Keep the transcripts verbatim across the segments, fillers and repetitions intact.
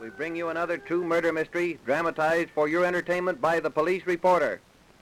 we bring you another true murder mystery dramatized for your entertainment by the police reporter.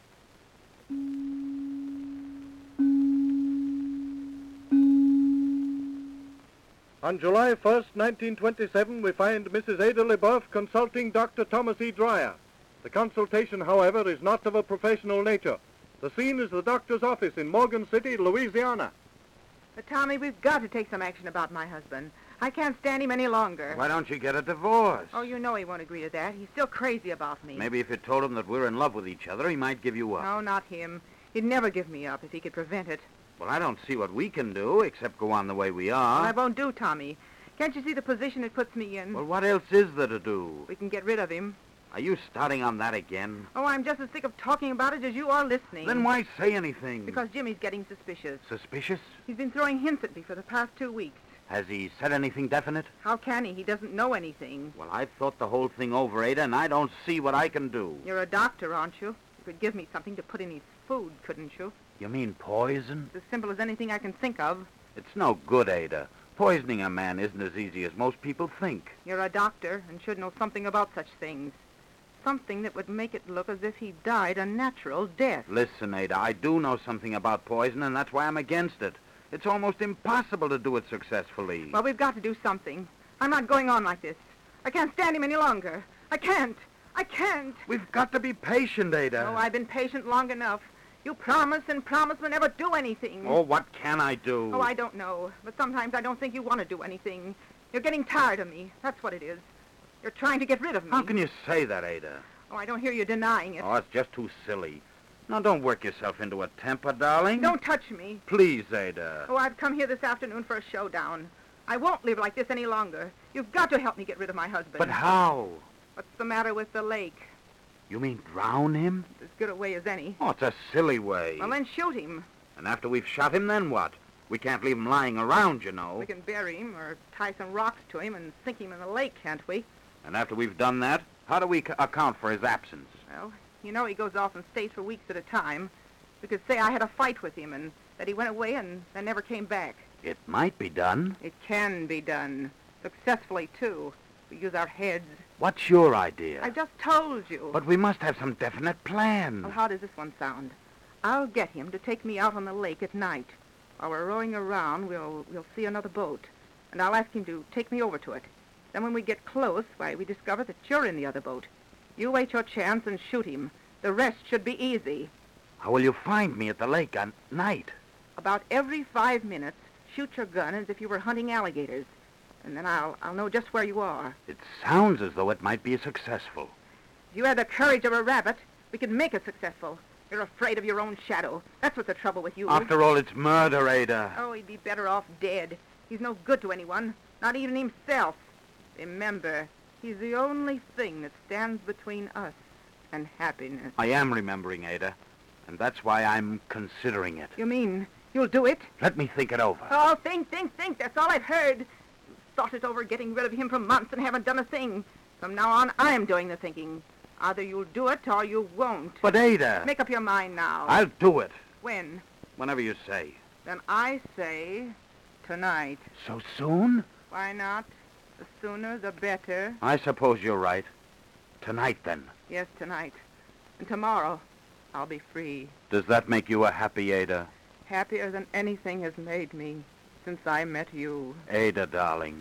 On July first, nineteen twenty-seven, we find Missus Ada LeBoeuf consulting Doctor Thomas E. Dreyer. The consultation, however, is not of a professional nature. The scene is the doctor's office in Morgan City, Louisiana. But, Tommy, we've got to take some action about my husband. I can't stand him any longer. Why don't you get a divorce? Oh, you know he won't agree to that. He's still crazy about me. Maybe if you told him that we're in love with each other, he might give you up. No, not him. He'd never give me up if he could prevent it. Well, I don't see what we can do, except go on the way we are. Well, I won't do, Tommy. Can't you see the position it puts me in? Well, what else is there to do? We can get rid of him. Are you starting on that again? Oh, I'm just as sick of talking about it as you are listening. Then why say anything? Because Jimmy's getting suspicious. Suspicious? He's been throwing hints at me for the past two weeks. Has he said anything definite? How can he? He doesn't know anything. Well, I've thought the whole thing over, Ada, and I don't see what I can do. You're a doctor, aren't you? You could give me something to put in his food, couldn't you? You mean poison? It's as simple as anything I can think of. It's no good, Ada. Poisoning a man isn't as easy as most people think. You're a doctor and should know something about such things. Something that would make it look as if he died a natural death. Listen, Ada, I do know something about poison, and that's why I'm against it. It's almost impossible to do it successfully. Well, we've got to do something. I'm not going on like this. I can't stand him any longer. I can't. I can't. We've got to be patient, Ada. Oh, I've been patient long enough. You promise and promise we'll never do anything. Oh, what can I do? Oh, I don't know. But sometimes I don't think you want to do anything. You're getting tired of me. That's what it is. You're trying to get rid of me. How can you say that, Ada? Oh, I don't hear you denying it. Oh, it's just too silly. Now, don't work yourself into a temper, darling. Don't touch me. Please, Ada. Oh, I've come here this afternoon for a showdown. I won't live like this any longer. You've got to help me get rid of my husband. But how? What's the matter with the lake? You mean drown him? It's as good a way as any. Oh, it's a silly way. Well, then shoot him. And after we've shot him, then what? We can't leave him lying around, you know. We can bury him or tie some rocks to him and sink him in the lake, can't we? And after we've done that, how do we c- account for his absence? Well, you know he goes off and stays for weeks at a time. We could say I had a fight with him and that he went away and then never came back. It might be done. It can be done. Successfully, too. We use our heads. What's your idea? I just told you. But we must have some definite plan. Well, how does this one sound? I'll get him to take me out on the lake at night. While we're rowing around, we'll we'll see another boat. And I'll ask him to take me over to it. Then when we get close, why, we discover that you're in the other boat. You wait your chance and shoot him. The rest should be easy. How will you find me at the lake at night? About every five minutes, shoot your gun as if you were hunting alligators. And then I'll I'll know just where you are. It sounds as though it might be successful. If you had the courage of a rabbit, we could make it successful. You're afraid of your own shadow. That's what's the trouble with you. After all, it's murder, Ada. Oh, he'd be better off dead. He's no good to anyone, not even himself. Remember, he's the only thing that stands between us and happiness. I am remembering, Ada, and that's why I'm considering it. You mean you'll do it? Let me think it over. Oh, think, think, think. That's all I've heard. You've thought it over getting rid of him for months and haven't done a thing. From now on, I'm doing the thinking. Either you'll do it or you won't. But, Ada... Make up your mind now. I'll do it. When? Whenever you say. Then I say tonight. So soon? Why not? The sooner, the better. I suppose you're right. Tonight, then. Yes, tonight. And tomorrow, I'll be free. Does that make you a happy Ada? Happier than anything has made me since I met you. Ada, darling.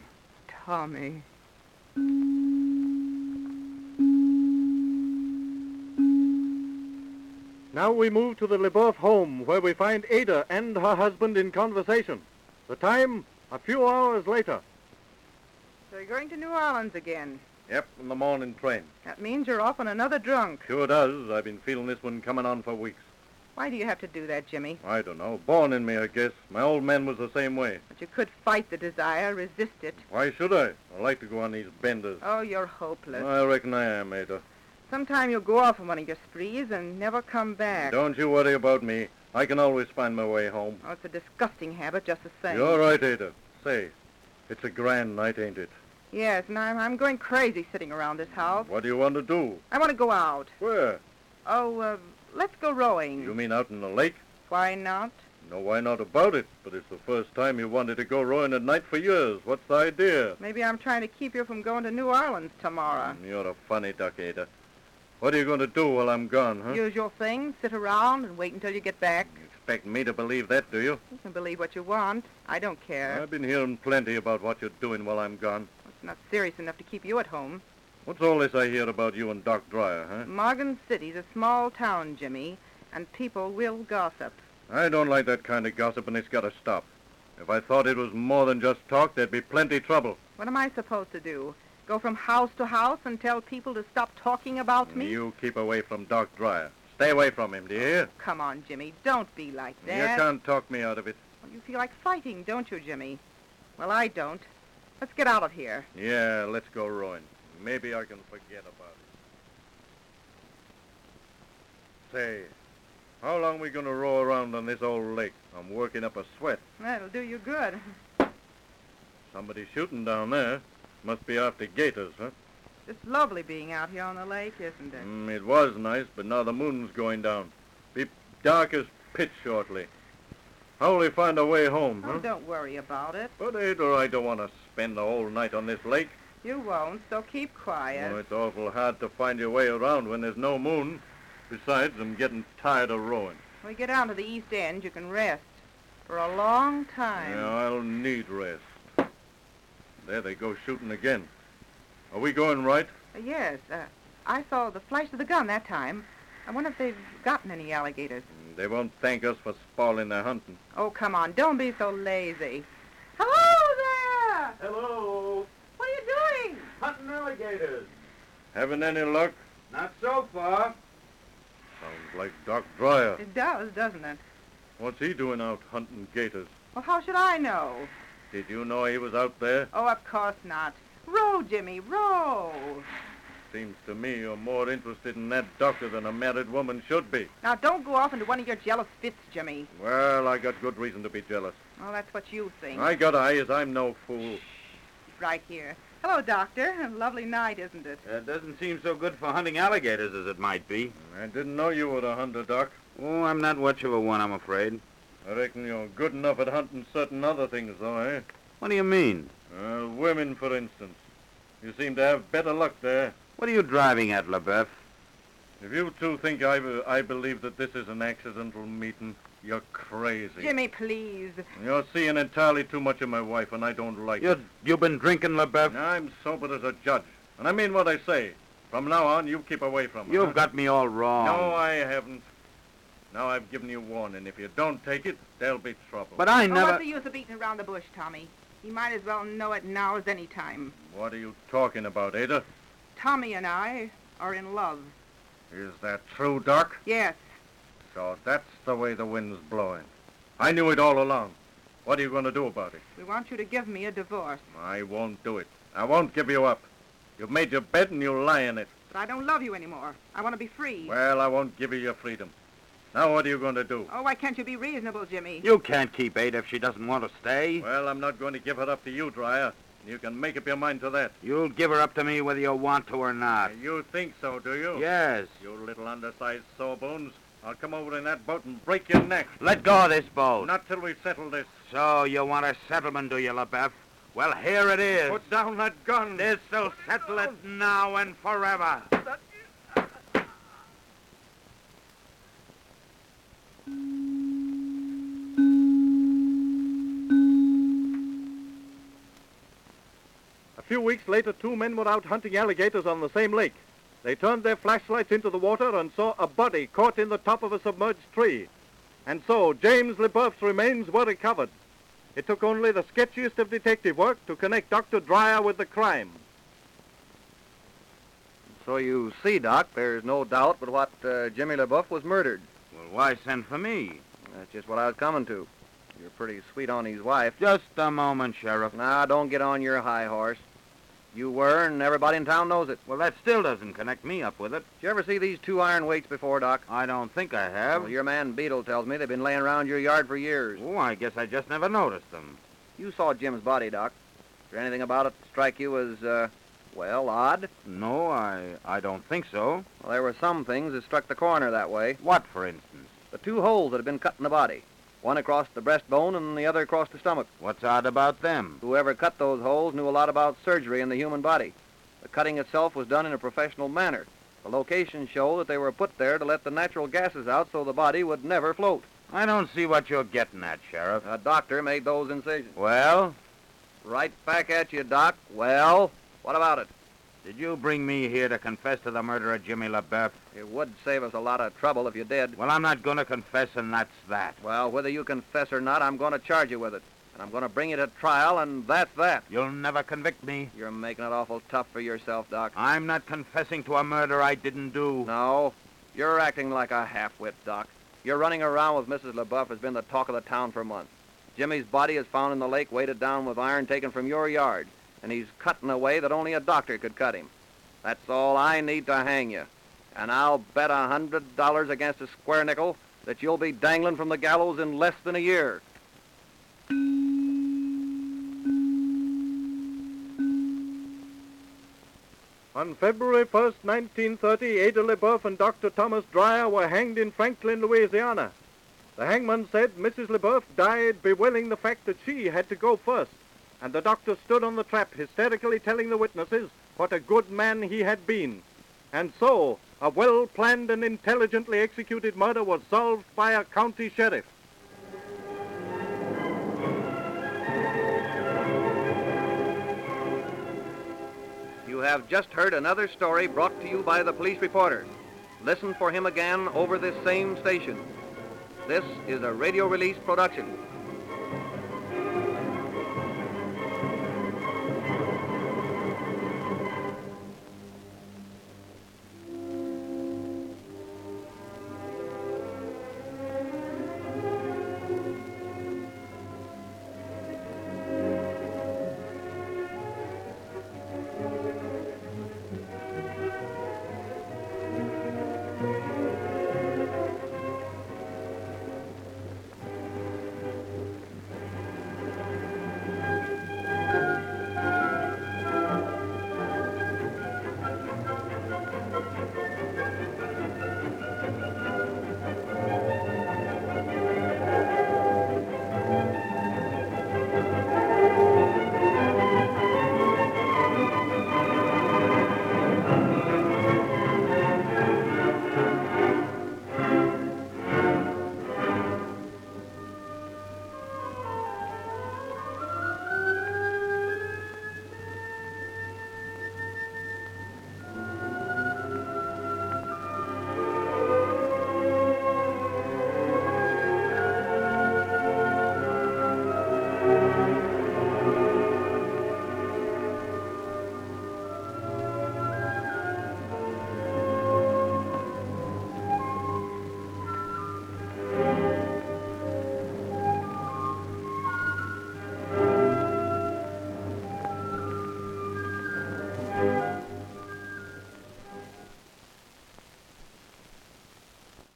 Tommy. Now we move to the LeBoeuf home, where we find Ada and her husband in conversation. The time, a few hours later. So you're going to New Orleans again. Yep, in the morning train. That means you're off on another drunk. Sure does. I've been feeling this one coming on for weeks. Why do you have to do that, Jimmy? I don't know. Born in me, I guess. My old man was the same way. But you could fight the desire, resist it. Why should I? I like to go on these benders. Oh, you're hopeless. I reckon I am, Ada. Sometime you'll go off on one of your sprees and never come back. Don't you worry about me. I can always find my way home. Oh, it's a disgusting habit just the same. You're right, Ada. Say, it's a grand night, ain't it? Yes, and I'm, I'm going crazy sitting around this house. What do you want to do? I want to go out. Where? Oh, uh, let's go rowing. You mean out in the lake? Why not? No, why not about it? But it's the first time you wanted to go rowing at night for years. What's the idea? Maybe I'm trying to keep you from going to New Orleans tomorrow. Mm, you're a funny duck, Ada. What are you going to do while I'm gone, huh? Use your things, sit around, and wait until you get back. You expect me to believe that, do you? You can believe what you want. I don't care. I've been hearing plenty about what you're doing while I'm gone. It's not serious enough to keep you at home. What's all this I hear about you and Doc Dreyer, huh? Morgan City's a small town, Jimmy, and people will gossip. I don't like that kind of gossip, and it's got to stop. If I thought it was more than just talk, there'd be plenty trouble. What am I supposed to do? Go from house to house and tell people to stop talking about me? You keep away from Doc Dreyer. Stay away from him, do you hear? Come on, Jimmy. Don't be like that. You can't talk me out of it. Well, you feel like fighting, don't you, Jimmy? Well, I don't. Let's get out of here. Yeah, let's go rowing. Maybe I can forget about it. Say, how long we going to row around on this old lake? I'm working up a sweat. That'll do you good. Somebody's shooting down there. Must be after gators, huh? It's lovely being out here on the lake, isn't it? Mm, it was nice, but now the moon's going down. Be dark as pitch shortly. How'll we find a way home, huh? Oh, don't worry about it. But Ada, I don't want to spend the whole night on this lake. You won't, so keep quiet. Oh, it's awful hard to find your way around when there's no moon. Besides, I'm getting tired of rowing. When we get down to the east end, you can rest. For a long time. Yeah, I'll need rest. There they go shooting again. Are we going right? Uh, yes, uh, I saw the flash of the gun that time. I wonder if they've gotten any alligators. They won't thank us for spoiling their hunting. Oh, come on, don't be so lazy. Hello there! Hello. What are you doing? Hunting alligators. Having any luck? Not so far. Sounds like Doc Dreyer. It does, doesn't it? What's he doing out hunting gators? Well, how should I know? Did you know he was out there? Oh, of course not. Row, Jimmy, row. Seems to me you're more interested in that doctor than a married woman should be. Now, don't go off into one of your jealous fits, Jimmy. Well, I got good reason to be jealous. Well, that's what you think. I got eyes. I'm no fool. Right here. Hello, Doctor. A lovely night, isn't it? It doesn't seem so good for hunting alligators as it might be. I didn't know you were a hunter, Doc. Oh, I'm not much of a one, I'm afraid. I reckon you're good enough at hunting certain other things, though, eh? What do you mean? Uh, women, for instance. You seem to have better luck there. What are you driving at, LaBeouf? If you two think I, be- I believe that this is an accidental meeting, you're crazy. Jimmy, please. You're seeing entirely too much of my wife, and I don't like You, it. you've been drinking, LaBeouf? I'm sober as a judge, and I mean what I say. From now on, you keep away from her. You've huh? got me all wrong. No, I haven't. Now I've given you warning. If you don't take it, there'll be trouble. But I Oh, never... what's the use of beating around the bush, Tommy? He might as well know it now as any time. What are you talking about, Ada? Tommy and I are in love. Is that true, Doc? Yes. So that's the way the wind's blowing. I knew it all along. What are you going to do about it? We want you to give me a divorce. I won't do it. I won't give you up. You've made your bed and you lie in it. But I don't love you anymore. I want to be free. Well, I won't give you your freedom. Now what are you going to do? Oh, why can't you be reasonable, Jimmy? You can't keep Ada if she doesn't want to stay. Well, I'm not going to give her up to you, Dreyer. You can make up your mind to that. You'll give her up to me whether you want to or not. You think so, do you? Yes. You little undersized sawbones. I'll come over in that boat and break your neck. Let go of this boat. Not till we settle this. So you want a settlement, do you, LaBeouf? Well, here it is. Put down that gun. This'll settle it now and forever. A few weeks later, two men were out hunting alligators on the same lake. They turned their flashlights into the water and saw a body caught in the top of a submerged tree. And so James LeBeouf's remains were recovered. It took only the sketchiest of detective work to connect Doctor Dreyer with the crime. So you see, Doc, there's no doubt but what uh, Jimmy LeBeouf was murdered. Well, why send for me? That's just what I was coming to. You're pretty sweet on his wife. Just a moment, Sheriff. Now, don't get on your high horse. You were, and everybody in town knows it. Well, that still doesn't connect me up with it. Did you ever see these two iron weights before, Doc? I don't think I have. Well, your man Beetle tells me they've been laying around your yard for years. Oh, I guess I just never noticed them. You saw Jim's body, Doc. Is there anything about it strike you as, uh, well, odd? No, I I don't think so. Well, there were some things that struck the coroner that way. What, for instance? The two holes that had been cut in the body. One across the breastbone and the other across the stomach. What's odd about them? Whoever cut those holes knew a lot about surgery in the human body. The cutting itself was done in a professional manner. The locations show that they were put there to let the natural gases out so the body would never float. I don't see what you're getting at, Sheriff. A doctor made those incisions. Well, Right back at you, Doc. Well, what about it? did you bring me here to confess to the murder of Jimmy LaBeouf? It would save us a lot of trouble if you did. Well, I'm not going to confess, and that's that. Well, whether you confess or not, I'm going to charge you with it. And I'm going to bring you to trial, and that's that. You'll never convict me. You're making it awful tough for yourself, Doc. I'm not confessing to a murder I didn't do. No, you're acting like a half-wit, Doc. You're running around with Missus LaBeouf has been the talk of the town for months. Jimmy's body is found in the lake, weighted down with iron taken from your yard, and he's cut in a way that only a doctor could cut him. That's all I need to hang you. And I'll bet a hundred dollars against a square nickel that you'll be dangling from the gallows in less than a year. On February first, nineteen thirty, Ada LaBeouf and Doctor Thomas Dreyer were hanged in Franklin, Louisiana. The hangman said Missus LaBeouf died bewailing the fact that she had to go first, and the doctor stood on the trap hysterically telling the witnesses what a good man he had been. And so, a well-planned and intelligently executed murder was solved by a county sheriff. You have just heard another story brought to you by the police reporter. Listen for him again over this same station. This is a radio release production.